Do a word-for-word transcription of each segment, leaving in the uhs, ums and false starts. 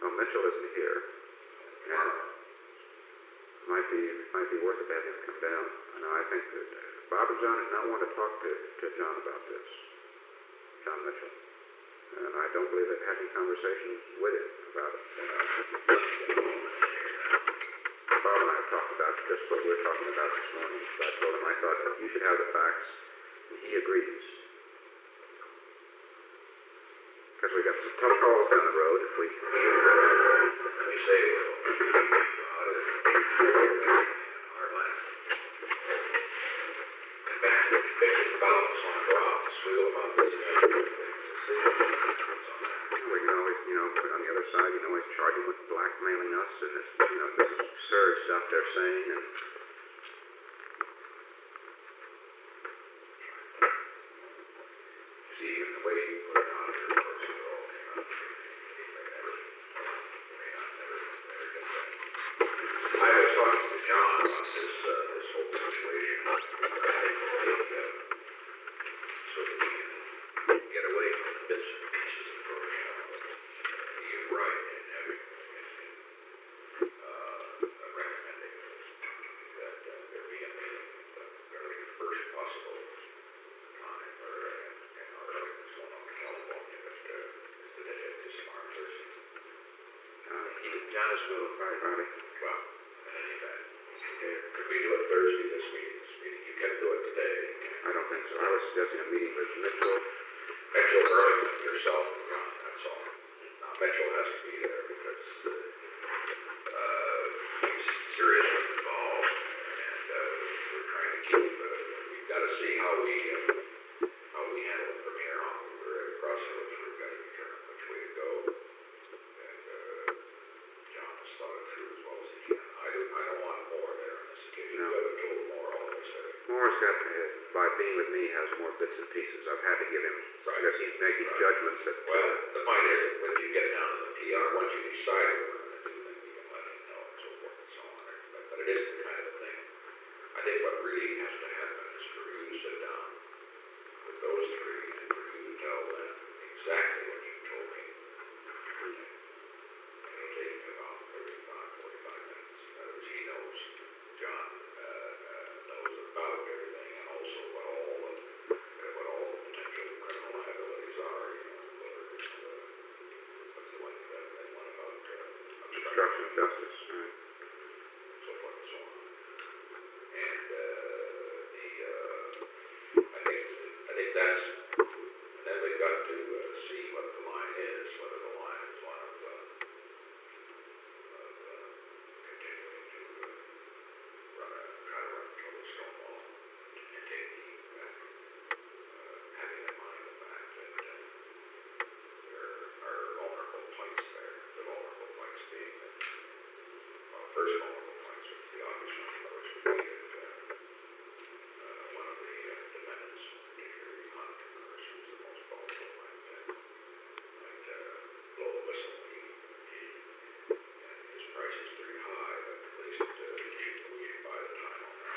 Well, Mitchell isn't here. And it might be, might be worth it to have him come down. I know, I think that Bob and John did not want to talk to, to John about this. John Mitchell. And I don't believe they've had any conversations with him about it. Bob and I have talked about just what we were talking about this morning. So I told him I thought that you should have the facts, and he agrees. Because we got some tough calls down the road if we... Let me say, our life. In fact, if you pick the balance on the office, we go about this. We can always, you know, on the other side, you can always charge them with blackmailing us and this, you know, this absurd stuff they're saying. And see, even the way you put it on it, of course, you're all I was talking to John about this, uh, this whole situation. I think uh, so that we can get away from the bits and pieces of Photoshop. You're right in every uh, recommending that uh, there be a meeting at the very first possible time, or uh, and our arguments going on California, but uh, is the day of this tomorrow Thursday. John, John is moving. right, Bobby. Well, in any event, could we do it Thursday this week? This meeting, you can do it today. I don't think so. I was suggesting a meeting with Mitchell. Mitchell, Burlington, yourself, and John, that's all. Now, Mitchell has to be there because uh, he's seriously involved, and uh, we're trying to keep, uh, we've got to see how we, uh, how we handle it from here on. We're at a crossroads, we've got to determine which way to go, and uh, John has thought it through as well as he can. I don't, I don't want more there on this occasion. No. You haven't told more all of a sudden. Moore's got, uh, by being with me, has more bits and pieces. I've had to give him, Right. because he's making Right. judgments that, Well, uh, the point is, that when you get down to the P R, once you decide what we're going to do, then you can let him know and so forth and so on. But, but it is the kind of thing. I think what really has to happen is for you to sit down with those three and for you to tell them exactly what you told me. And it'll take him about thirty-five, forty-five minutes. In other words, he knows, John uh, uh, knows about everything and also what all the, uh, what all the potential criminal liabilities are. You know, whether it's, uh, what's the one that, that one about uh, obstruction of justice. Right. so forth and so on. And uh, the uh, I think I think that's and then we've got to uh, see what the line is, whether the line is one of, uh, of uh, continuing to uh, run a try to run until the stone wall and take the uh, uh, having in mind the fact that uh, there are vulnerable points there. The vulnerable points being that well, first vulnerable points would be obvious one, of which would be that uh, uh, one of the uh, defendants, particularly Hunt, of course, who's the most vulnerable, might, uh, might uh, blow the whistle. He, he, and his price is pretty high, but at least uh, we, should, we should buy the time on that.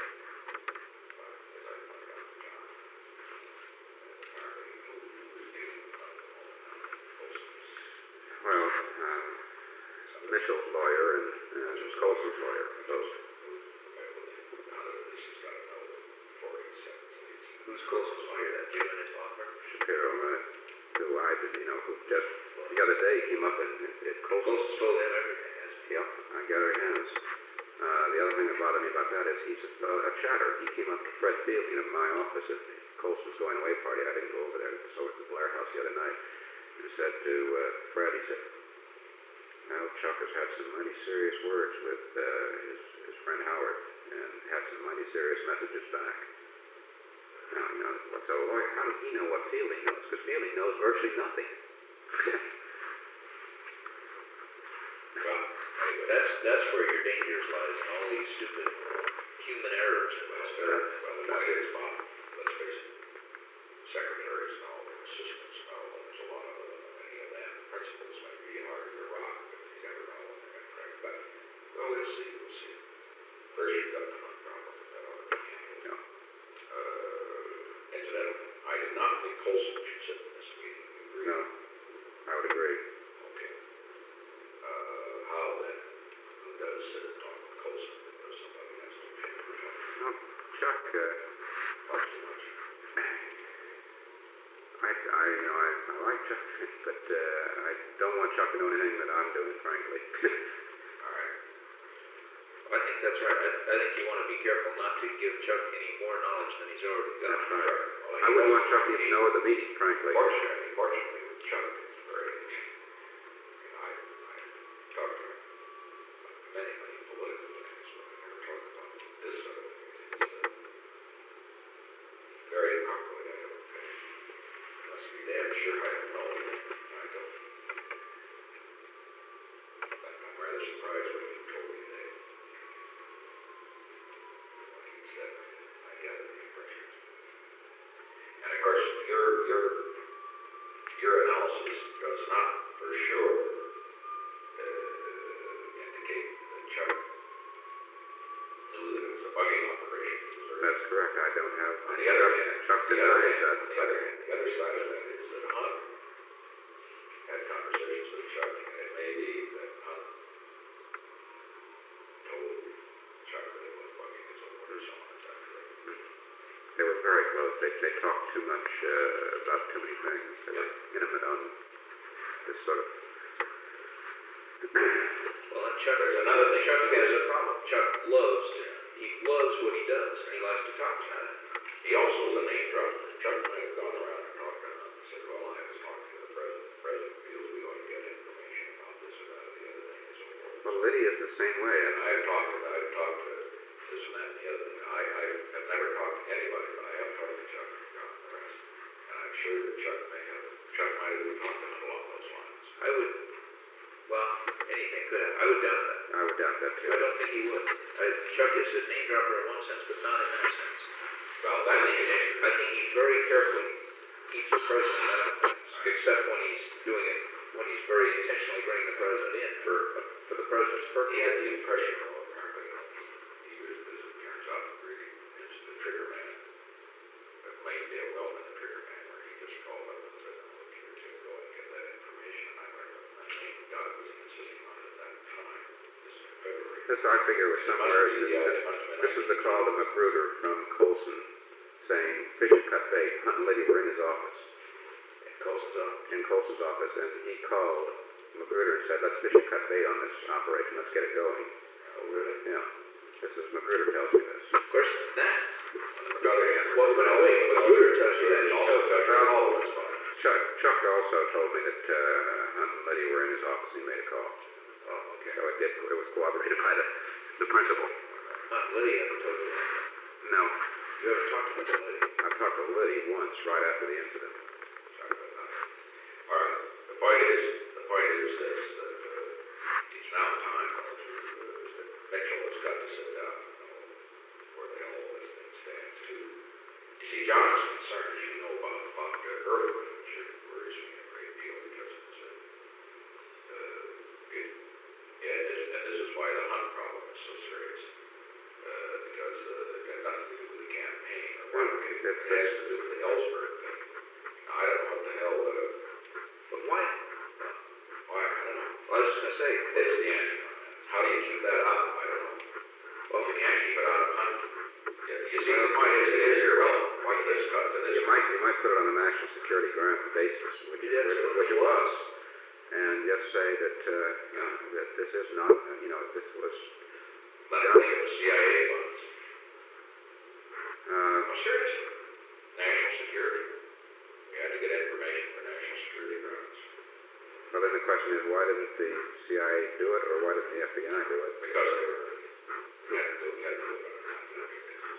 Uh, but as I pointed out to John, uh, apparently who, who's dealing with Hunt at the moment, Colson's. Well, um, Mitchell's lawyer and uh, Colson's lawyer, both. Who's Colson's lawyer? That Jim and his law firm? Shapiro, uh, who I did, you know, who just the other day came up and at Colson's. Colson's told him everything, hasn't he? Yep, I gather he has. Uh, the other thing that bothered me about that is he's a, a chatter. He came up to Fred Field, you know, my office at Colson's going away party. I didn't go over there. So at the Blair House the other night, and said to uh, Fred, he said, "Now Chuck has had some mighty serious words with uh, his, his friend Howard, and had some mighty serious messages back." Now, you know, what's a lawyer? How does he know what Fielding knows? Because Fielding knows virtually nothing. Well, anyway, that's that's where your dangers lies in all these stupid human errors. Well, there, well, the point is, Bob, let's face it, secretaries and all their assistants and all, there's a lot of them, and many of them, principals might be harder to rock, but you never know when they're going to crack. But, well, we'll see, we'll see. First, you've got the Hunt problem that ought to be handled. Yeah. Uh, incidentally, I did not think Colson should sit in this meeting. You agree? No, I would agree. Okay. Chuck, but uh, I don't want Chuck to know anything that I'm doing, frankly. All right. I think that's right. I, I think you want to be careful not to give Chuck any more knowledge than he's already got. That's right. Well, I wouldn't want Chuck to even know of the meeting, frankly. Fortunately, fortunately, with Chuck, it's very easy. You know, I, I talked to him about many, many political things, but I never talked about this sort of things. He's uh, very awkward, I don't think. Must be damn sure I don't know him. I don't. I'm rather surprised when you told me that. Like he said, I gather the impression. And of course, your your your analysis does not, for sure, uh, indicate that Chuck knew that it was a bugging operation. That's correct. I don't have. On the other hand, Chuck the other denies hand, that. on the other hand, the other side of that is that Hunt had conversations with Chuck, and it may be that Hunt told Chuck that it was bugging his own or so on. Is that correct? They were very close. They, they talked too much uh, about too many things. They were intimate on this sort of. Well, and Chuck, there's another thing. Chuck has a problem. Chuck loves to, he loves what he does, and he likes to talk about it. He also was a name dropper. Chuck might have gone around and talked to him and said, well, I was talking to the president. The president feels we ought to get information about this or that or the other thing and so forth. Well, Lydia's the same way. And I've talked to, I've talked to this and that and the other thing. I, I have never talked to anybody, but I have talked to Chuck and John and the rest. And I'm sure that Chuck may have, Chuck might have been talking along those lines. I would, well, anything could happen. I would doubt that. I would doubt that too. I don't think he would. I, Chuck is a name dropper in one sense, but not in that sense. Well, I that think, it, I think he very carefully keeps the president out of things, except when he's doing it, when he's very intentionally bringing the president in for for the president's purpose. he had the impression, though, apparently, he was, as it turns out, really is the trigger man. But maybe Dale Wellman, the trigger man, where he just called up and said, "I want you to go and get that information." And I remember, I think God was insisting on it at that time. This is in February. This I figure was somewhere. Must be, yeah, it must have been This is the call to Magruder from Colson saying fish and cut bait. Hunt and Liddy were in his office, In Colson's office. in Colson's office, and he called Magruder and said, let's fish and cut bait on this operation. Let's get it going. Oh, really? Yeah. This is Magruder tells me this. Of course, that. On the other hand, Well, but no, wait, Magruder tells you that. he He also tells took out all of his phone. Chuck, Chuck also told me that uh, Hunt and Liddy were in his office and he made a call. Oh, okay. So it did. It was corroborated by the, the principal. Aunt Lydia ever told you that? No. You ever talked to Aunt Lydia? I talked to Liddy once right after the incident. All right. The point is, the point is this, that uh, it's now time to, uh, that Mitchell has got to sit down and know where the hell all this thing stands to. You see, John is concerned, as you know, about, about uh, Irving, which worries me a great deal because it's, uh, uh, it, and, this, and this is why the Hunt problem is so serious. Uh, because uh, it had nothing to do with the campaign or what it, it has to do with the Ellsberg thing. Now, I don't know what the hell, uh, But why? why, I don't know. Well, I was going to say, What's the answer on that? How do you keep that out? I don't know. Well, you can't keep it out of Hunt. Yeah, you see, the point is, it is irrelevant. Why this cut to this? You might, you might put it on a national security grant basis, which, Yeah, which, that's which it what it was, and just say that, uh, you know, that this is not, uh, you know, this was, Let it think it was C I A funds. uh, No, seriously. National security. We had to get information for national security grounds. well, then the question is, why didn't the C I A do it, or why didn't the F B I do it? Because they were, we had to do, we had to do it on a confidential basis.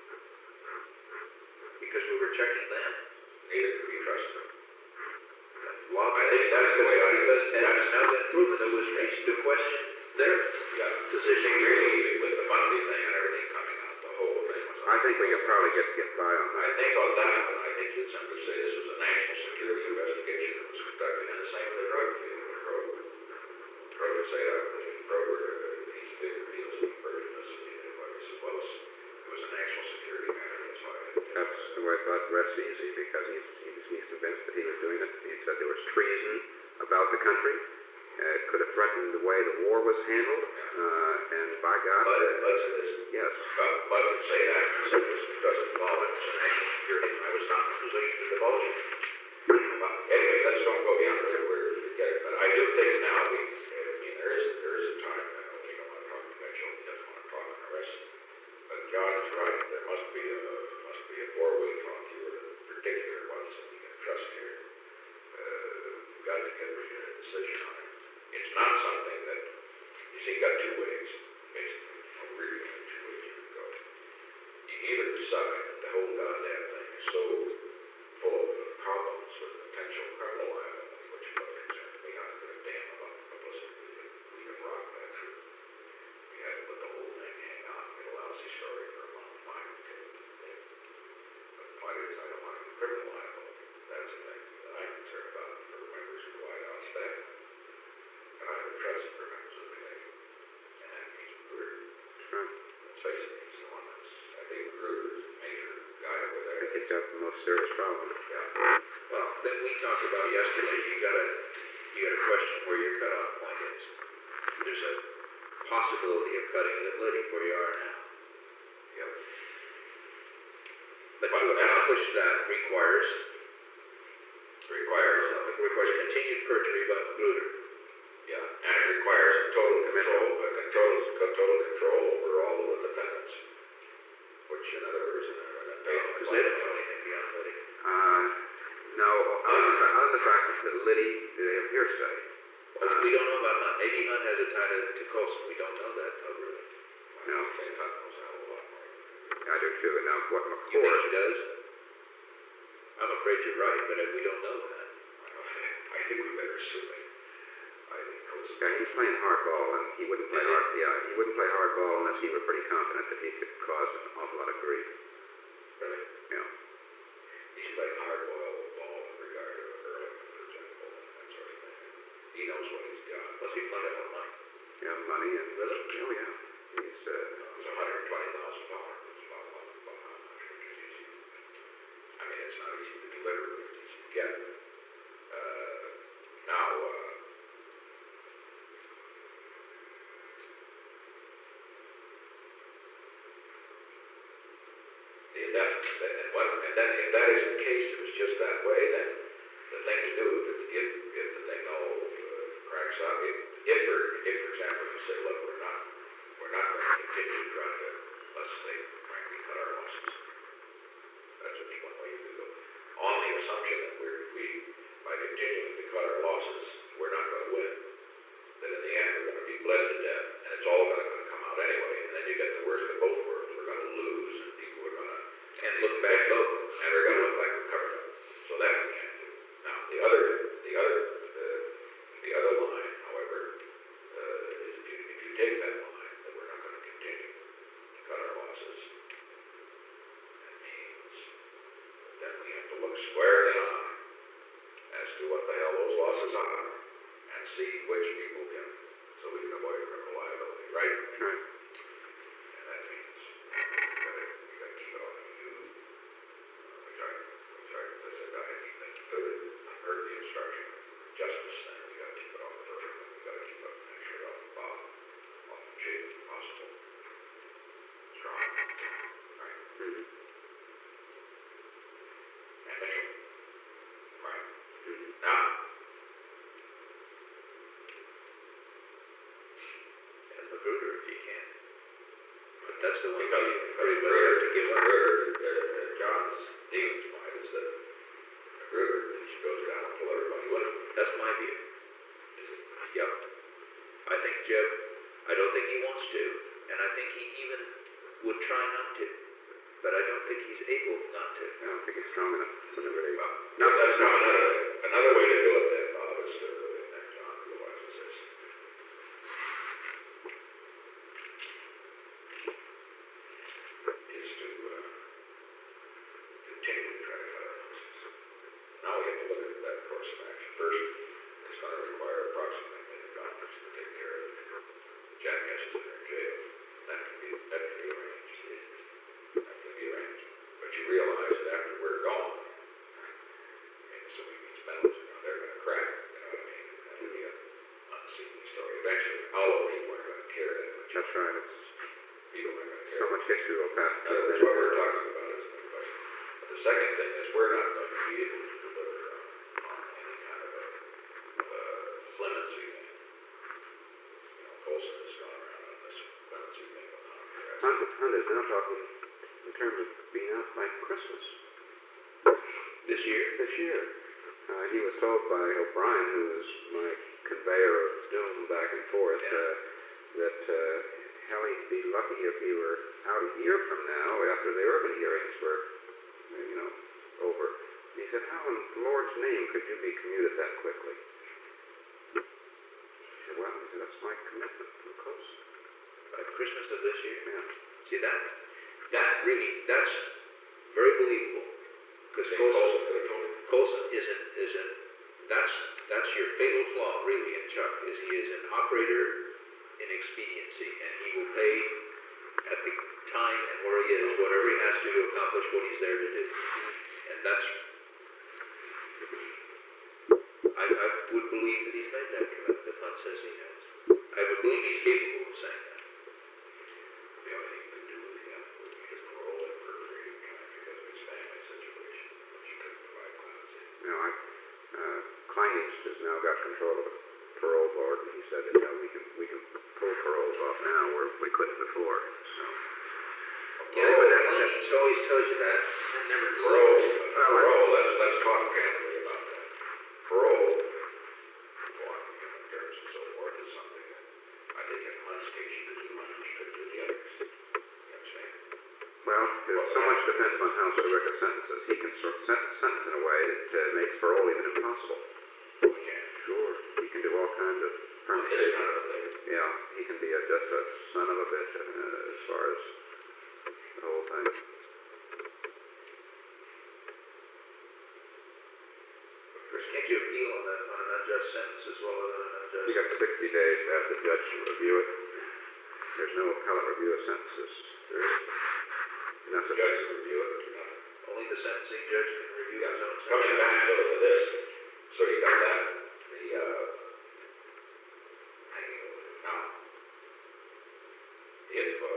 because we were checking them. Neither could we trust them. Well, I think that's the way I, because it that's, has now been proven it was reached to question their yeah. position. Really, with the Bundy thing and everything coming out, the whole thing was. I think we could probably get, get by on I that. think on that one, I think you'd simply say this was a national security investigation that was conducted, and the same with the drug deal with Kroger. Kroger say that was Kroger, uh, these big deals in purchase and anybody says, well, it's- it was a national security matter, that's why. I did That's it. the way I thought Brett's easy, because he's, he's, he's convinced that he was doing it. He said there was treason about the country. Uh, it could have threatened the way the war was handled, uh, and by God, But, uh, but to this, yes. but, but to say that, so it was, doesn't involve it, it was a national security, and I was not in a position to divulge it. But anyway, let's don't go beyond where we're, get it, but I do think now, we, I mean, there is, there is a time, I know we don't want to talk to Mitchell, he doesn't want to talk on the rest, but John is right, there must be a, must be a four-way talk here, the particular ones that we can trust here. Uh, we've got to get a decision on it. It's not something that, you see, you got two ways, basically, or really only two ways you can go. You either decide that the whole goddamn thing is so full of problems with potential criminal liability, which is what concerns me, I don't give a damn about the publicity, we can, we can rock that through. We have to let the whole thing hang on, get a lousy story for a month, fine, okay, okay. But the point is, I don't want any criminal liability. That's the thing that I'm concerned about for members of the White House staff. And I would trust for members of the committee. And that means Magruder. Sure. Let's face it, he's the one that's, I think Magruder is the major guy over I there. think he's got the most serious problem. Yeah. Well, then we talked about yesterday, you gotta, you gotta question where your cutoff point is. There's a possibility of cutting it at Liddy where you are now. Yep. But to accomplish that requires, Requires, uh, requires continued perjury by Magruder. yeah, and it requires total control, uh, control, total control over all of the defendants. Which, in other words, in a, in a, Because they don't know anything beyond Liddy. Uh, no, on the, fa- on the fact that Liddy, they have hearsay. Well, we don't know about Hunt. Maybe Hunt has a tie to, to Colson. We don't know that, though, really. No. I think Hunt knows a hell of a lot more. I do too. Now, what You think McCord, he does? I'm afraid you're right, but we don't know that. I think we better assume it. I think Colson. yeah, he's playing hardball, and he wouldn't play Is he? hard. Yeah, he wouldn't play hardball unless he were pretty confident that he could cause an awful lot of grief. Really? Yeah. He's playing hardball ball in regard to Ehrlichman, for example, and that sort of thing. He knows what he's got. Must be plenty of money. Yeah, money and Really? oh yeah, he's uh, It's one hundred twenty thousand dollars. It's about one, about how much, which is easy. I mean, it's not easy to deliver, but it's easy to get. Uh, now, uh, if that, that, and what, and then if that is the case, it was just that way, then the thing to do, if, if, if the thing all uh, cracks up, if, if, for, if, for example, you say, look, we're not, we're not going to continue trying to, let's say, frankly, cut our losses. That's what you want to do. On the assumption that we're, we, by continuing to cut our losses, we're not going to win. That in the end, we're going to be bled to death, and it's all going to come out anyway, and then you get the worst of both worlds. We're going to lose, and people are going to And look back, though. and we're going to look like we're covered up. So that we can't do. Now, the other, the other, uh, the other line, however, uh, is if you, if you take that line, that we're not going to continue to cut our losses, that means that we have to look squarely on as to what the hell those losses are, and see which people can, so we can avoid criminal liability, right? right. And that means we gotta, we gotta keep it on the you, uh, which I, which I, as I said, I think that's good. I heard the instruction, justice, then we gotta keep it on the first one, we gotta keep it actually off the bottom, off the shape if possible. Strong, right? Mm-hmm. And Mitchell, right? Mm-hmm. Now, And Magruder, if you can. But that's the one because, you because pretty much Magruder, have to give up. Magruder, uh, uh, John's Stevens' point is that Magruder, he just goes down and pull everybody with him. That's my view. Yep. I think Jeb, I don't think he wants to, and I think he even would try not to. But I don't think he's able not to. I don't think he's strong enough. Whenever they, Well, no, that's not another, another way to do it then, Bob, is to, and John realizes this. Is to, uh, continue to try to cut our losses. Now we have to look at that course of action. First, it's gonna require approximately a million dollars to take care of the jackasses that are in jail. That can be, that can be arranged. That can be arranged. But you realize that after we're gone, and assuming these metals, you know, they're gonna crack, you know what I mean? That'll be a unseemly story. Eventually, although people aren't gonna care that much. that's right. It's People aren't gonna care. so much history will pass. In other words, what we're talking about is a good question. But the second thing is we're not going to be able to deliver on Hunt, Hunt is now talking in terms of being out by Christmas This year? this year. Uh, he was told by O'Brien, who was my conveyor of doom back and forth, Yeah. uh, that uh, hell, he'd be lucky if he were out a year from now, after the urban hearings were, uh, you know, over. And he said, how in the Lord's name could you be commuted that quickly? I said, well, he said, that's my commitment from Coast. By Christmas of this year? Yeah. See that? That really, that's very believable. Because They Colson, also could have told him. Colson isn't, isn't, that's, that's your fatal flaw really in Chuck, is he is an operator in expediency, and he will pay at the time and where he is, whatever he has to to accomplish what he's there to do. And that's, I, I would believe that he's made that commitment, if Hunt says he has. I would believe he's capable of saying that. The only thing you could do with him would be to parole him for a period of time because of his family situation, which you couldn't provide clemency. You know, I, uh, Kleindienst has now got control of the parole board, and he said, you know, we can, we can pull paroles off now where we couldn't before, so. Yeah, but that, that always tells you that. That never Parole, delivers. parole, let's, let's talk candidly about that. Parole, one, human terms and so forth, is something that I think in Hunt's case you could do much, you could do the others. You understand? Well, there's so much depends on how Sirica sentences. He can sort set, sentence in a way that uh, makes parole even impossible. We can't. Sure, he can do all kinds of It is permutations. kind of a thing. Yeah, he can be a, just a son of a bitch uh, as far as the whole thing. Can't you appeal on that, on an unjust sentence as well as an unjust? You got sixty days to have the judge review it. There's no appellate review of sentences. There is. And that's The a, judge can review it, but you're not. Only the sentencing judge can review his own sentence. Coming back to this, so you got that, the, uh, hanging over the now. If, uh,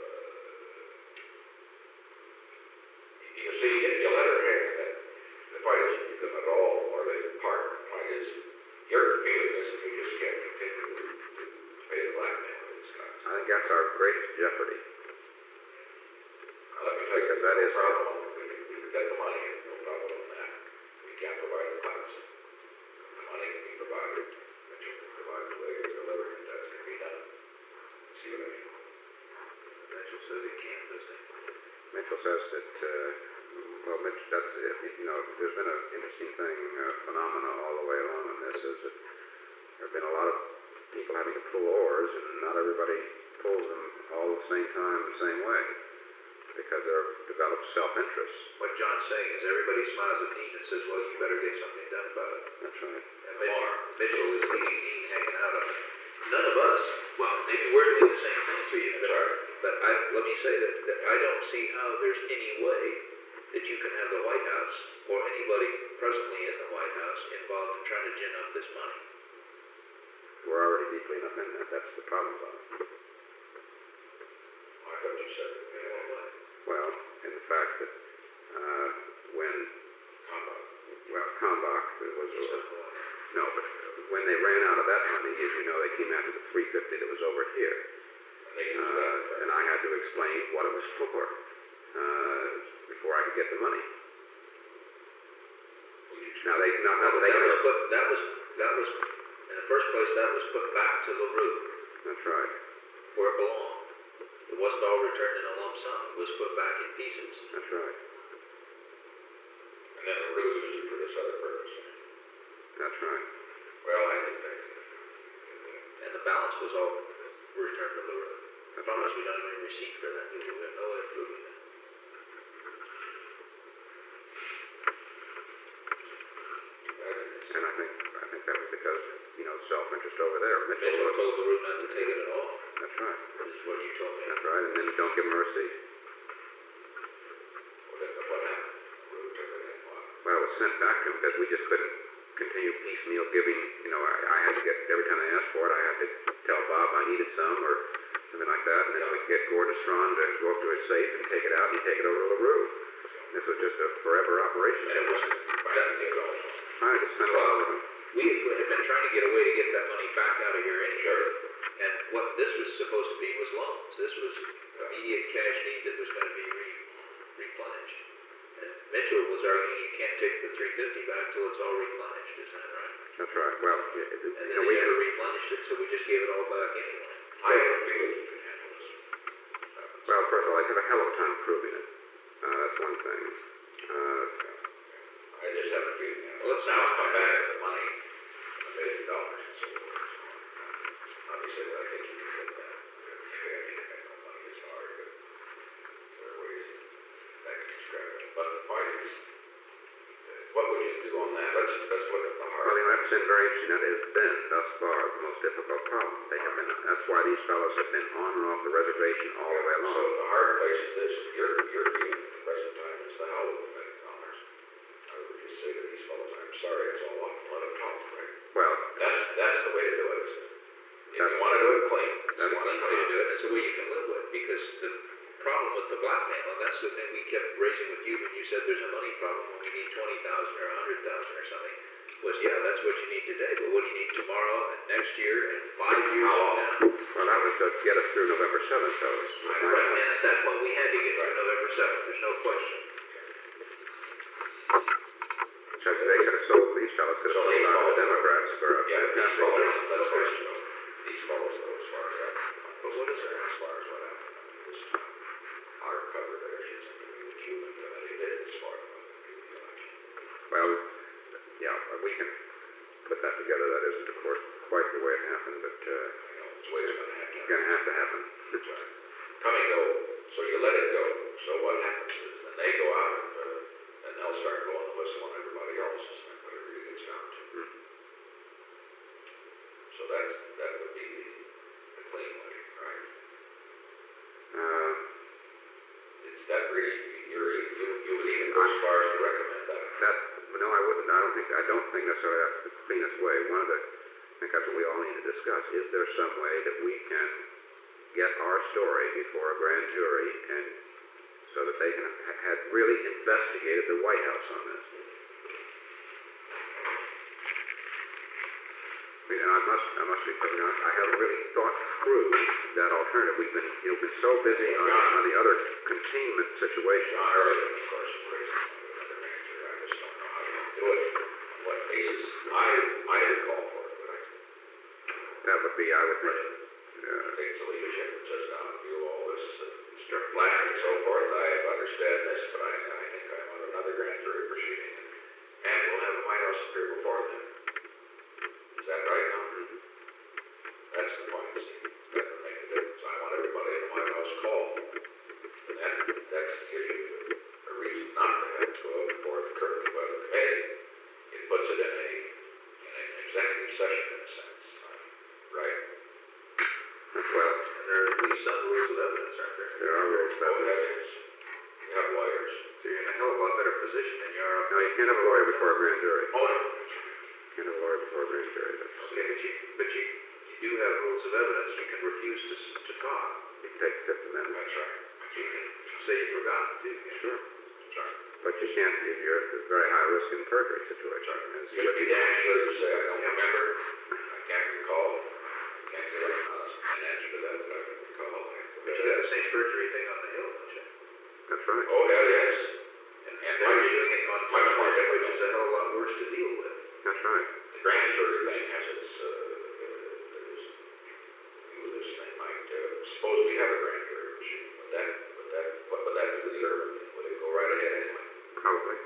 you see, if you let her hang, then the fight isn't with them at all, or they part, the fight is, your feeling is if you just can't continue to pay the blackmail of these guys. I think that's our greatest jeopardy. Let me tell you, Because that no is- problem, we can, we can get the money, no problem with that. We can't provide the class. The money can be provided, but you can provide the way to deliver it, that can be done. See what I mean? Mitchell says he can, doesn't he? Mitchell says that, uh, well, Mitch, that's, it. You know, there's been an interesting thing, uh, phenomena all the way along in this, is that there have been a lot of people having to pull oars, and not everybody pulls them all at the same time, the same way, because there have developed self-interest. What John's saying is everybody smiles at Dean and says, well, you better get something done about it. That's right. And Mitchell, Mitchell is leaving Dean hanging out on it. None of us, well, maybe we're doing the same thing to you, but, but I, let me say that, that I don't see how there's any way that you can have the White House or anybody presently in the White House involved in trying to gin up this money. We're already deeply enough in that. That's the problem, Bob. I thought you said, you know, what? Well, in the fact that, uh, when, Combat. well, Kalmbach was, So, no, but when they ran out of that money, as you know, they came after the three fifty that was over here. And they used Uh, that. and I had to explain what it was for, uh, before I could get the money. Now they, now, now they, that was put, that was, that was, in the first place, that was put back to LaRue that's right, where it belonged. It wasn't all returned in a lump sum. It was put back in pieces. that's right, And then the ruse used it for this other purpose. that's right. Well, I think that. And the balance was all returned to LaRue. That's Promise right. we don't even receipt for that. We have no way of proving that. And I think, I think that was because, you know, self-interest over there. Mitchell Mitchell was, told LaRue not to take it at all. that's right, This is what you told me. that's right, and then don't give him a receipt. Well, then what happened? Rue took it in what? Well, it was sent back to him because we just couldn't continue piecemeal giving, you know, I, I had to get, every time they asked for it, I had to tell Bob I needed some or something like that, and then we'd get Gordon Strawn to go up to his safe and take it out, and he'd take it over to LaRue. This was just a forever operation. And it wasn't provided to go. I just sent it all over him. We had been trying to get a way to get that money back out of here anyway. And what this was supposed to be was loans. This was, he immediate cash need that was gonna be re- replenished. And Mitchell was arguing you can't take the three fifty back till it's all replenished, isn't that right? That's right. Well, y- y- And you then know, they we never can, replenished it, so we just gave it all back anyway. I have a feeling you can handle this. well, first of all, I have a hell of a time proving it. Uh, that's one thing. Uh, I just have a feeling. Well, let's now not- come back with the money, a million dollars and so forth. Obviously, I think you can get that. Yeah, I mean, I know money is hard, but there are ways that can describe it. But the point is, uh, what would you do on that? Let's, let's look at the well, hard. you know, that's been very interesting. That has been, thus far, the most difficult problem. They have been, that's why these fellows have been on and off the reservation all the way So along. the hard place is this, your, your view at the present time is the hell of a million dollars. I would just say to these fellows, I'm sorry, it's all up, let them talk, right? Well, That's, that's the way to do it, isn't it? If you That's- wanna do it clean, That's you one wanna way to do it, it's a way you can live with, because the problem with the blackmail, and that's the thing we kept raising with you when you said there's a money problem when we need twenty thousand or a hundred thousand or something, was, yeah, that's what you need today, but what do you need tomorrow and next year and five years from now? well, that was to get us through November seventh, so it's Right, and at that point, we had to get to November seventh, there's no question. because they could have sold, these fellows could have So sold these out fellows- the Democrats for a Yeah, these fantastic fellows, deal. let's first, you know, these fellows though, as far as that, but what is there as far as what happened? I mean, this our cover there, she's, I mean, the Cuban committee did as far as what the election. Well, yeah, we can put that together. That isn't, of course, quite the way it happened, but uh, You know, it's the way it's gonna it's happen. going to have to happen. Coming go, so you let it go, so what happens is, then they go out and, uh, and they'll start blowing the whistle on everybody else, and what it really gets down to. Hmm. So that's, that would be the, the clean way, right? Uh, Is that really, you're, you, you would even go as far as to recommend that? that, no, I wouldn't. I don't think. I don't think necessarily that's the cleanest way. One of the, I think that's what we all need to discuss. Is there some way that we can get our story before a grand jury, and so that they can ha- had really investigated the White House on this? I mean, and I must, I must be perfectly honest. I haven't really thought through that alternative. We've been, you know, been so busy on, on the other containment situation. John Ehrlich, of course, raised another manager, I just don't know how you do it, what basis, I, I would call for it, but I That would be, I would think, uh, take the leadership that says, now, do all this, uh, strict black and so forth, I understand this, but I, I think I want another grand jury proceeding, and we'll have the White House appear before them. Is that right, now? That's the point, see, that would make a difference, I want everybody in the White House called, and that, that's gives you a reason not to have to go before the curtain, but hey, it puts it in a, in an executive session in a sense, right? well, And there are at least some rules of evidence, aren't there? there are rules about Oh, this. that is, you have lawyers. So you're in a hell of a lot better position than you are. No, you can't have a lawyer before a grand jury. Oh, no. You can't have a lawyer before a grand jury. That's, Okay, but you, but you, you do have rules of evidence, you can refuse to, s- to talk. you can take the Fifth Amendment. That's right. You can say you forgot to, too. Sure. That's right. But you can't, if you're at a very high risk in perjury situation. As you But would you be. damn sure to say, I don't remember, I can't recall, I can't give an honest an answer to that, but I can recall. But you got the same perjury thing on the Hill, don't you? That's right. Oh, hell, yes. And, and And much, then you're doing it on much more much, which difficult. is a hell of a lot worse to deal with. That's right. The grand jury thing has its, uh, its, view of this thing, like, uh, suppose we have a grand jury machine, would that, would that, what would that do to the urban thing? Would it go right ahead anyway? Probably.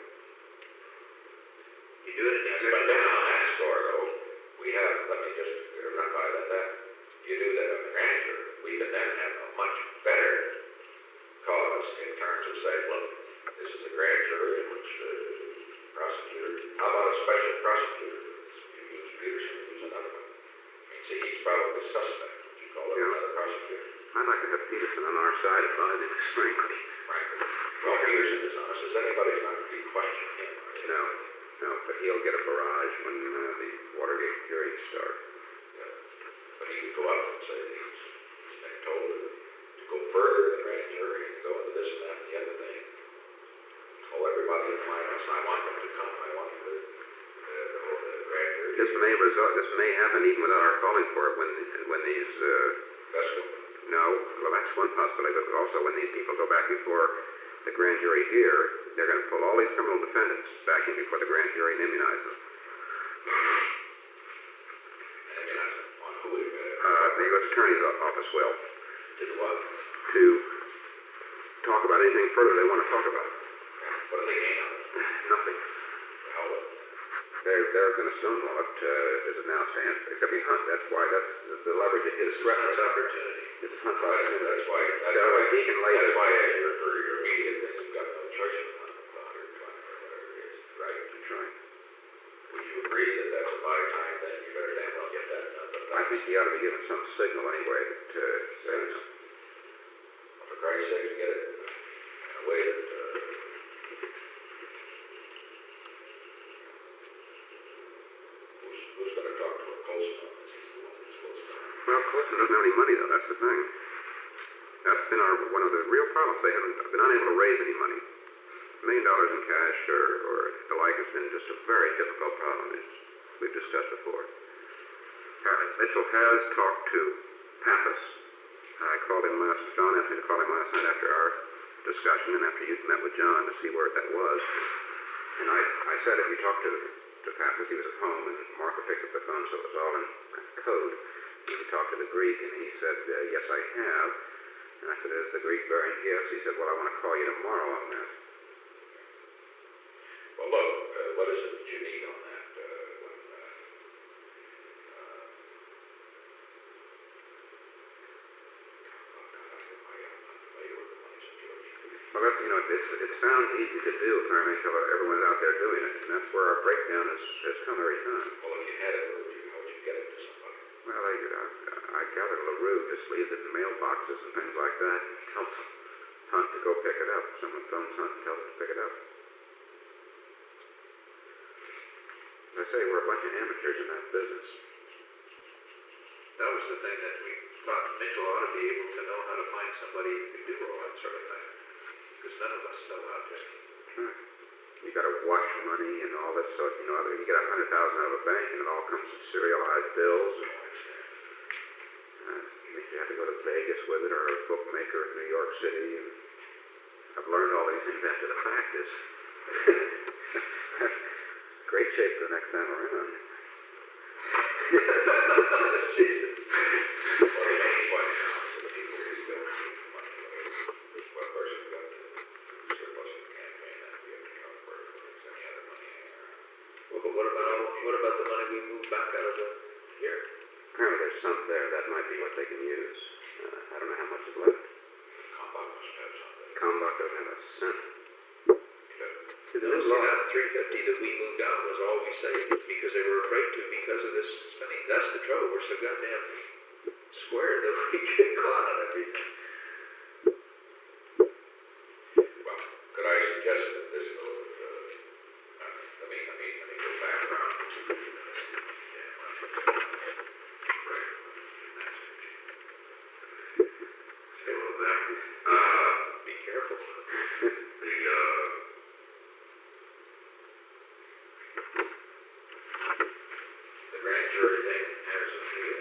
You do it in the But executive. then on that score though, we have, let me just run by that, that, you do that on the grand jury, we can then have a much better cause in terms of saying, look, this is a grand jury in which the prosecutor, how about a special prosecutor? You use Peterson, use another one. I mean, see, he's probably suspect, would you call it Yeah. another prosecutor? I'd like to have Peterson on our side if I did this, frankly. Right. Well, Peterson is honest as anybody's not going to be questioning him. Are they? No, no, but he'll get a barrage when uh, the Watergate hearings start. Yeah. But he would go out and say that he's, he's been told to, to go further in the grand jury and go into this and that and the other thing. Call everybody in my house. I want them to come. I want the, the, the, whole- the grand jury. This may result. This may happen even without our calling for it when when these uh, That's what, No, well, that's one possibility, but also when these people go back before the grand jury here, they're going to pull all these criminal defendants back in before the grand jury and immunize them. Immunize them on who we Uh, the U S Attorney's office will, did what? to talk about anything further they want to talk about. What do they gain on it? Nothing. How will? They're, they're going to stonewall it uh, as it now stands. Except he Hunt, that's why, that's the, the leverage at his threat. Hunt's opportunity. It's Hunt's That's, opportunity. that's why, that's So why, he can lay that's this- why your, for your immediate things, you've got no choice but one, a hundred and twenty or whatever it is, right? That's right. Would you agree that that's about a time, then you better damn well get that done? But I think he ought to be given some signal anyway that, uh, says, for Christ's sake, get it in a way that, uh, who's, who's gonna talk to a Colson on this? He's the one who's supposed to. well, Colson doesn't have any money though, that's the thing. That's been our, one of the real problems. They haven't been unable to raise any money. A million dollars in cash or, or the like has been just a very difficult problem, as we've discussed before. Uh, Mitchell has talked to Pappas. I called him last, John asked me to call him last night after our discussion and after you'd met with John to see where that was. And I, I said if you talked to, to Pappas, he was at home, and Martha picked up the phone, so it was all in code. He talked to the Greek, and he said, uh, yes, I have. And I said, is the Greek bearing gifts? He said, well, I want to call you tomorrow on that. Well, look, uh, what is it that you need on that, uh, when, uh, uh, oh, God, I, I am unfamiliar with the money situation. Well, that's, you know, it's, it sounds easy to do, apparently, until everyone's out there doing it. And that's where our breakdown has, has come every time. Well, if you had it, where would you, how would you get it to somebody? Well, I, I, I gather LaRue just leaves it in mailboxes and things like that. Tells Hunt to go pick it up. Someone phones Hunt and tells him to pick it up. As I say, we're a bunch of amateurs in that business. That was the thing that we thought Mitchell ought to be able to know how to find somebody who could do all that sort of thing. Because none of us know how to. Right. You got to watch money and all this sort. You know, you get a hundred thousand out of a bank and it all comes in serialized bills. And, uh, you have to go to Vegas with it or a bookmaker in New York City. And I've learned all these things after the fact. Is great shape for the next time around. Jesus. Well, he makes money now, so the people who don't need money, there's one person who got the surplus in the campaign, that we have to count for it, if there's any other money hanging around. Well, but what about, what about the money we moved back out of the, here? Apparently there's some there. That might be what they can use. Uh, I don't know how much is left. Compound must have something. Comstock doesn't have a cent. The new law, three fifty that we moved out was all we saved because they were afraid to because of this spending. That's the trouble. We're so goddamn square that we get caught on everything. Well, could I suggest that this though, that, uh, uh, let me, let me, let me go back around to, uh, yeah, right, Say well that. Uh, be careful. the, uh, the grand jury thing has a few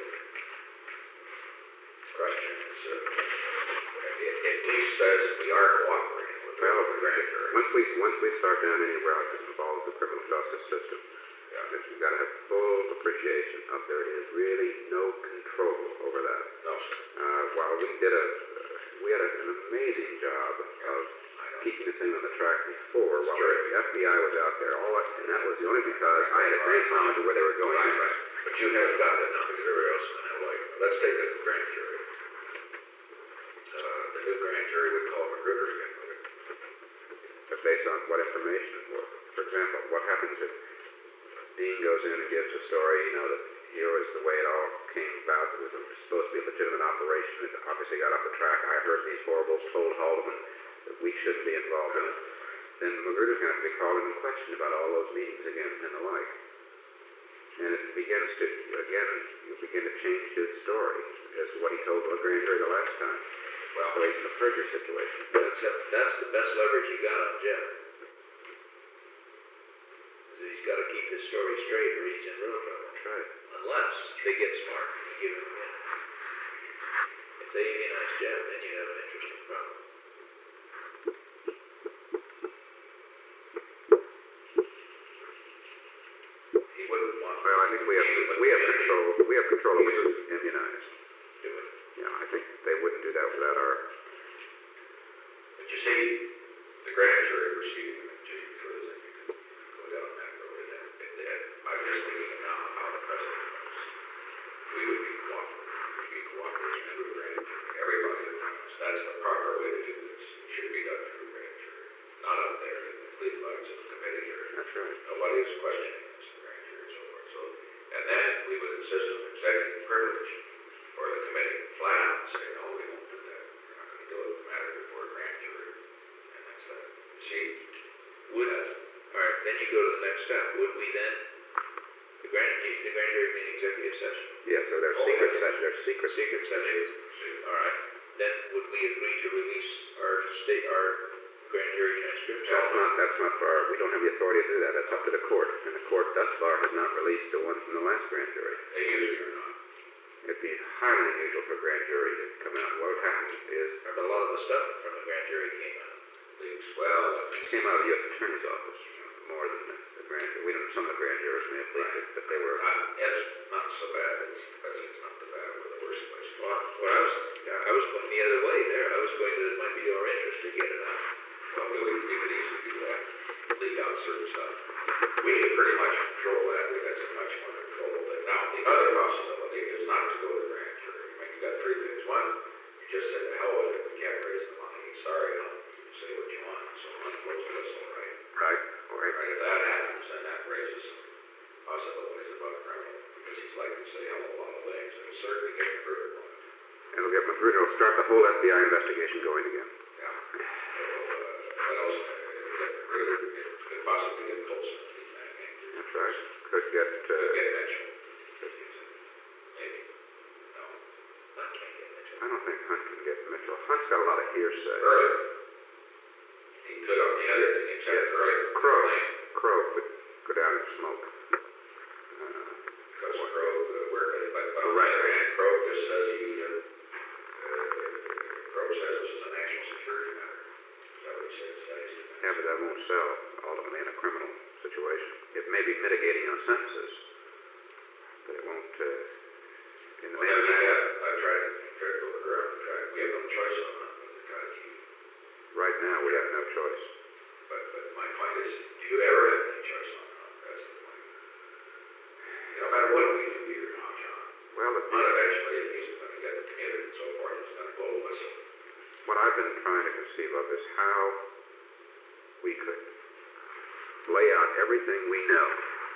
questions, uh, it, it at least says we are cooperating with the Well, grand jury. once we once we start down any route that involves the criminal justice system, Yeah. that you've got to have full appreciation of there is really no control over that. No, sir. Uh, while we did a, we had an amazing job of I know. keeping this thing on the track before, while Sure. the F B I was out there, all that, and that was the only because I had a great knowledge of where they were going. Right, right. But you haven't got that now because everybody else is going to have like, let's take the grand jury. Uh, the new grand jury would call Magruder again, would it? But based on what information it was. For example, what happens if Dean goes in and gives a story, you know, that here is the way it all came about. It was a, supposed to be a legitimate operation. It obviously got off the track. I heard these horribles, told Haldeman that we shouldn't be involved in it. Then Magruder's going to have to be called in and questioned about all those meetings again and the like. And it begins to, again, you begin to change his story as to what he told the grand jury the last time. Well, So he's in a perjury situation. That's, that's the best leverage you got on Jeff. Is that he's got to keep his story straight or he's in real trouble. That's right. Unless they get smart and give him a minute. If they immunize see the grand jury proceeding, and Jay, further than you can go down that road, and then, and then, I'm just thinking now how the president knows. We would be cooperating, we cooperate through grand jury, everybody knows, that's the proper way to do this, it should be done through grand jury, not up there in the lead lines of the committee or. That's right. Nobody is questioning this, the grand jury and so forth, so, and then we would insist on executive privilege, or the committee flat out and say, no, we won't do that, we're not gonna do it, the matter before a grand jury, and that's that. You see, Would, all right, then you go to the next step. Would we then, the grand, the grand jury being executive session? Yeah, so there's Oh, secret yeah. session, there's secret. Secret session, all right. Then would we agree to release our state, our grand jury transcripts? That's not, that's not for our, we don't have the authority to do that, that's up to the court, and the court thus far has not released the one from the last grand jury. they use it or not. It'd be highly unusual for a grand jury to come out. What would happen is, But a lot of the stuff from the grand jury came out. Leaks, well, it came out of the U S Attorney's Office, more than the, the grand jury. We don't, some of the grand jurors may have leaked it, but they were, uh, it's not so bad, it's, it's not the bad, we're the worst place. Well, well, I was, I was going the other way there. I was going to, it might be our interest to get it out. Well, we would, we could easily do that, leak out certain stuff. We can pretty much control that, we got so much more control of it. Now, the other possibility is not to go to the grand jury. I mean, you got three things. One, you just say, the hell with it, we can't raise the money, sorry, I'll say what you want, so I'm close to this, all right? right, all right. Right, if that happens, then that raises some possibilities about a criminal, because he's likely to say a hell of a lot of things, and he'll certainly get converted on it. It'll get Magruder, will start the whole F B I investigation going again. Yeah. So, uh, what else? It really, it could possibly get Colson, he's that name. That's right. Could get, uh, Could get Mitchell. Maybe. No. I can't get Mitchell. I don't think Hunt can get Mitchell. Hunt's got a lot of hearsay. Early. He could on the other thing, except early. Crow, Crow could go down and smoke. Uh, Because Crow, uh, where, but, but on the Right. other hand, Crow just says he, uh, uh, Crow says this is a national security matter. Is that what he says? That is the yeah, but that won't sell ultimately in a criminal situation. It may be mitigating on sentences, but it won't, uh, in the Well, main yeah, matter. yeah, I tried to, tried to look around and try, we have no choice on that, but to try to keep, Right now, we have no choice. but, but my point is, do you ever have any choice on that? That's the point. No matter what we do here now, John, Well, the, but eventually, if he's gonna get committed and so forth, he's gonna blow the whistle. what I've been trying to conceive of is how we could lay out everything we know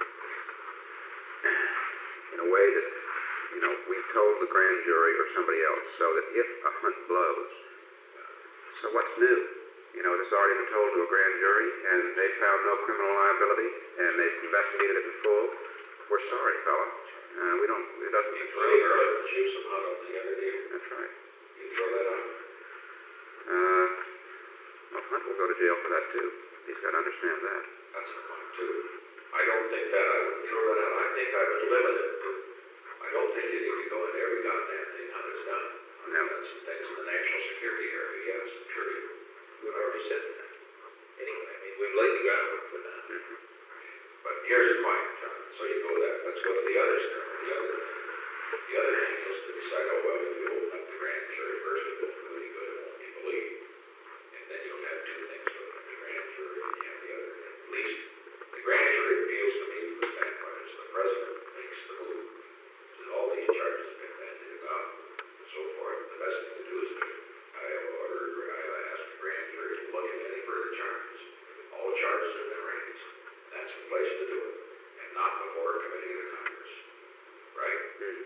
in a way that, you know, we've told the grand jury or somebody else, so that if a hunt blows, so what's new? You know, this has already been told to a grand jury, and they found no criminal liability, and they've investigated it in full. We're sorry, fella. Uh, we don't, it doesn't You concern throw us. your husband shoot some hot on the other day, That's right. you throw that on. Uh, well, Hunt will go to jail for that, too. He's got to understand that. That's the point too. I don't think that I would throw that out. I think I would limit it to, I don't think you need to go into every goddamn thing how it's done. I No. mean, that's some things in the national security area, yes, sure you. We've already said that. Anyway, I mean, we've laid the groundwork for that. Mm-hmm. But here's the point, John, so you go that, let's go to the other stuff, the other, the other thing is to decide, oh, well, if you open up the grand jury first, it won't do any good, it won't be believed. And then you'll have two things, you'll have the grand jury and you have the other thing. At least, the grand jury appeals to me from the standpoint as the president makes the move, that all these charges have been bandied about, and so forth, the best thing to do is to, I have ordered, I asked the grand jury to look into any further charges. All charges have been raised. That's the place to do it, and not before a committee of the Congress, right? Mm-hmm.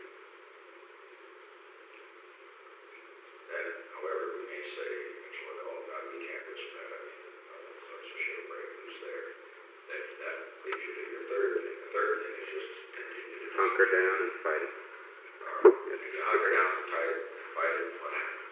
Then, however, we may say, Mitchell, oh, God, we can't risk that, I mean, uh, such a she'll break loose there. That, that leads you to your third thing. The third thing is just continue to. Hunker down and fight it. Uh, if you hunker down and fight it, fight it, what happens?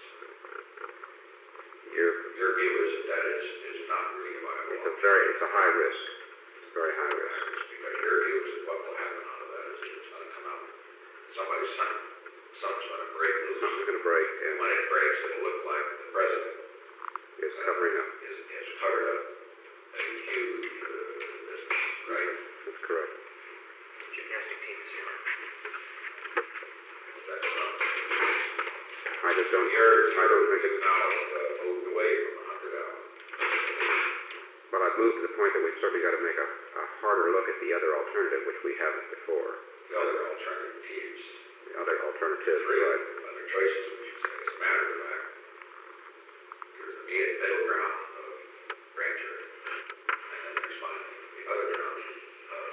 Your, Your view is that that is, is not really viable. it's a very, it's a high risk. It's a very high risk. Because your view is that what will happen out of that is it's gonna come out, somebody's son, something's gonna break loose. Something's going to break, And and when it breaks, it'll look like the president it's covering up. is, is covered up a huge, uh, business, right? That's correct. Gymnastic team is here. That's not. I just don't, Your, I don't think it's it's, now, uh, moved away from the hundred hour. Well, I've moved to the point that we've certainly got to make a, a harder look at the other alternative, which we haven't before. The other alternatives, The other alternative, three right? other choices, we should say, as a matter of fact. There's the immediate middle ground of grand jury, and then there's finally the other ground of,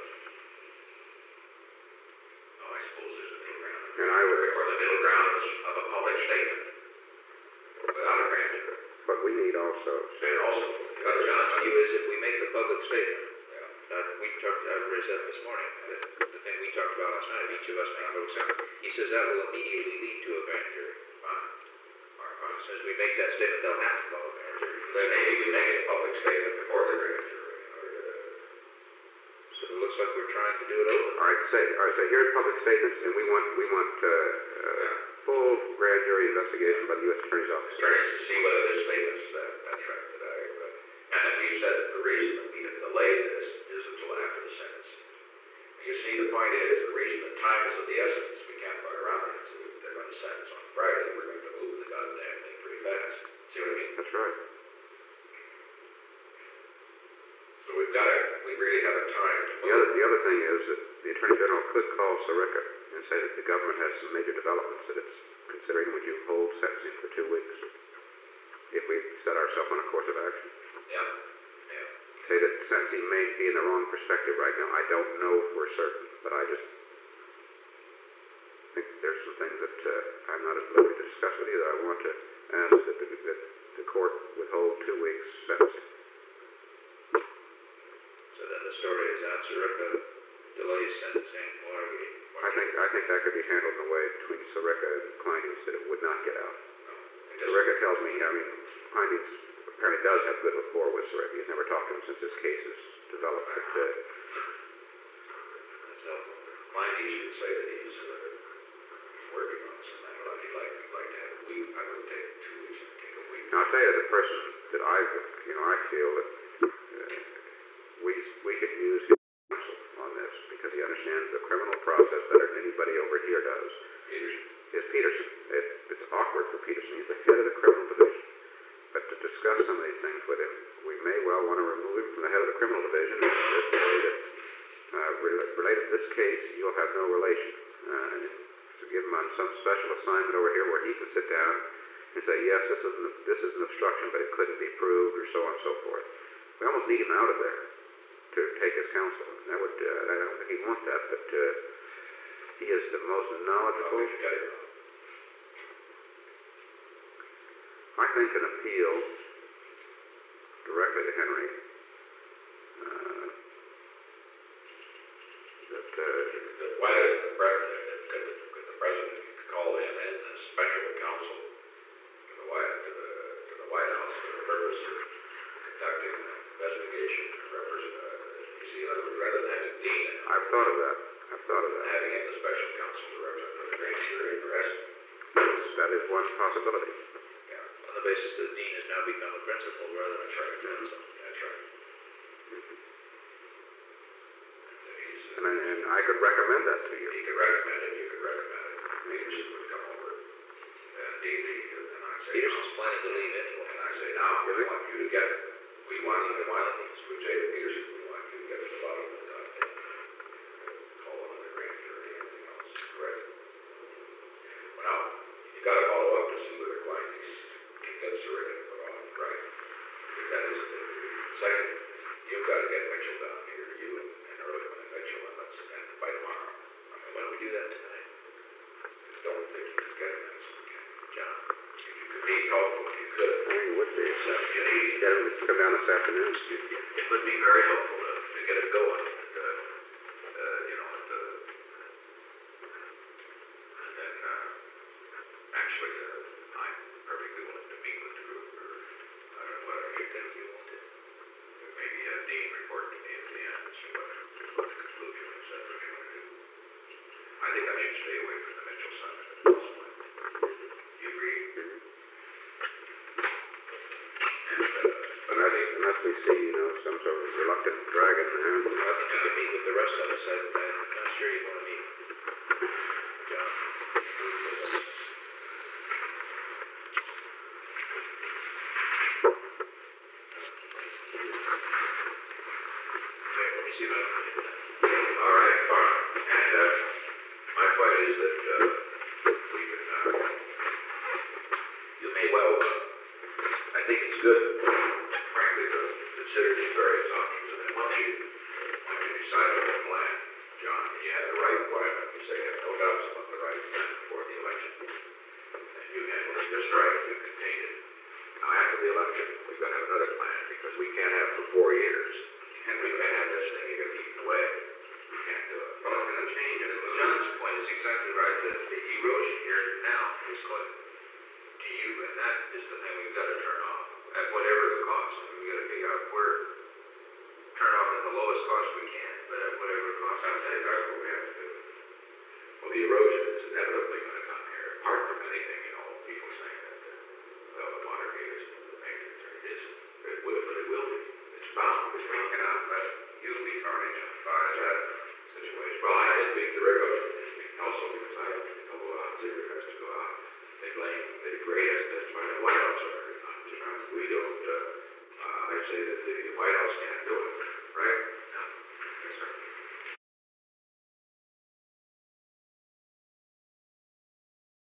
oh, I suppose there's a middle ground. And I would, Or the middle ground of a public statement without a grand jury. but we need also, And also, the other John's John's view is if we make the public statement, Yeah. uh, we talked, I raised that this morning, the, the thing we talked about last night, each of us make a public statement. He says that will immediately lead to a grand jury. Fine. All right, fine. As soon as we make that statement, they'll have to call a grand jury. Then maybe we make a public statement before the grand jury. Or, uh, So it looks like we're trying to do it over. all right, say, all right, so here's public statements, and we want, we want, uh, uh, full grand jury investigation by the U S Attorney's Office. Starting to see whether this statement's that, that's right that I read. And then you said that the reason that we have delayed this is until after the sentence. You see, the point is, the reason that time is of the essence, we can't fuck around it. So they're going to sentence on Friday, we're going to move the goddamn thing pretty fast. See what I mean? That's right. So we've got to, we really have a time to The other, the other thing is that the Attorney General could call Sirica and say that the government has some major developments that it's considering. Would you hold sentencing for two weeks if we set ourselves on a course of action? Yeah, yeah. Say that sentencing may be in the wrong perspective right now. I don't know for certain, but I just think there's some things that uh, I'm not at liberty to discuss with you that I want to ask that the, that the court withhold two weeks sentencing. So then the story is that Sirica delays sentencing, or we. I think I think that could be handled in a way between Sirica and Kleindienst that it would not get out. Sirica tells me, I mean, Kleindienst apparently does have good rapport with Sirica. He's never talked to him since this case has developed. But, uh, That's helpful. Mine, he should say that he's uh, working on some matter. I'd like, I'd like to have a week. I would take two weeks. I'd take a week. now, I'll tell you, the person that I, you know, I feel that uh, we we could use his counsel on this because he understands the criminal process better than anybody over here does. Peterson. Is Peterson. It, it's awkward for Peterson. He's the head of the criminal division. But to discuss some of these things with him, we may well want to remove him from the head of the criminal division and just say that uh, rel- related to this case, you'll have no relation. Uh, and to give him on some special assignment over here where he can sit down and say, yes, this is an, this is an obstruction, but it couldn't be proved, or so on and so forth. We almost need him out of there to take his counsel. And that would, uh, I don't think he'd want that, but uh, he is the most knowledgeable. Always get it. I think an appeal directly to Henry uh, that uh, Why doesn't the president, could the, could the president call in and the special counsel to the White, to the, to the White House for the purpose of conducting an investigation and represent, uh, you see, I would rather than having Dean and I've thought of that. I've thought of that. having him the special counsel to represent the grand jury and the rest. That is one possibility. Yeah, On the basis that Dean has now become a principal rather than a that's right, counsel. that's right. And he's, uh, And I, and I could recommend that to you. He could recommend it, you could recommend it, Peterson would come over, and Dean, and I say, Peterson's planning to leave anyway. and I say, now, we want you to get, we want you to, why don't we say to Peterson, we want you to get to the bottom of the goddamn, call on the grand jury, and everything else, correct? Well, now, you gotta follow up to see whether Kleindienst can get Sirica to put on, right? Because that is the second, you've gotta get Mitchell down here, you and, and Ehrlichman and Mitchell, and let's, and by tomorrow. I mean, Why don't we do that tonight? don't think you can get him as John? if you could be helpful if you could. I mean, it would be. So, you need, Get him to come down this afternoon. it would be very helpful to, to get it going, and, uh, uh, you know, and, uh, and then, uh, actually, uh, I'm perfectly willing to meet with the group, or, I don't know, whatever you think you want to. Maybe have Dean report to me at the end, and see what, what the conclusion is, that's what you want to do. I think I should stay away from the Mitchell side of it, personally. You agree? And, uh, Unless, unless we see, you know, some sort of reluctant dragon in the hand. Well, I think you can meet with the rest of us. I, I'm not sure you want to meet. John? just right to contain it. Now, after the election, we've got to have another plan, because we can't have for four years, And we can't have this thing even eaten away. we can't do it. Well, it's going to change, and John's point is exactly right, that the erosion here now is going to you, and that is the thing we've got to turn off, at whatever the cost. I mean, we've got to figure out where, turn off at the lowest cost we can, but at whatever cost. That's exactly what we have to do. Well, the erosion is inevitably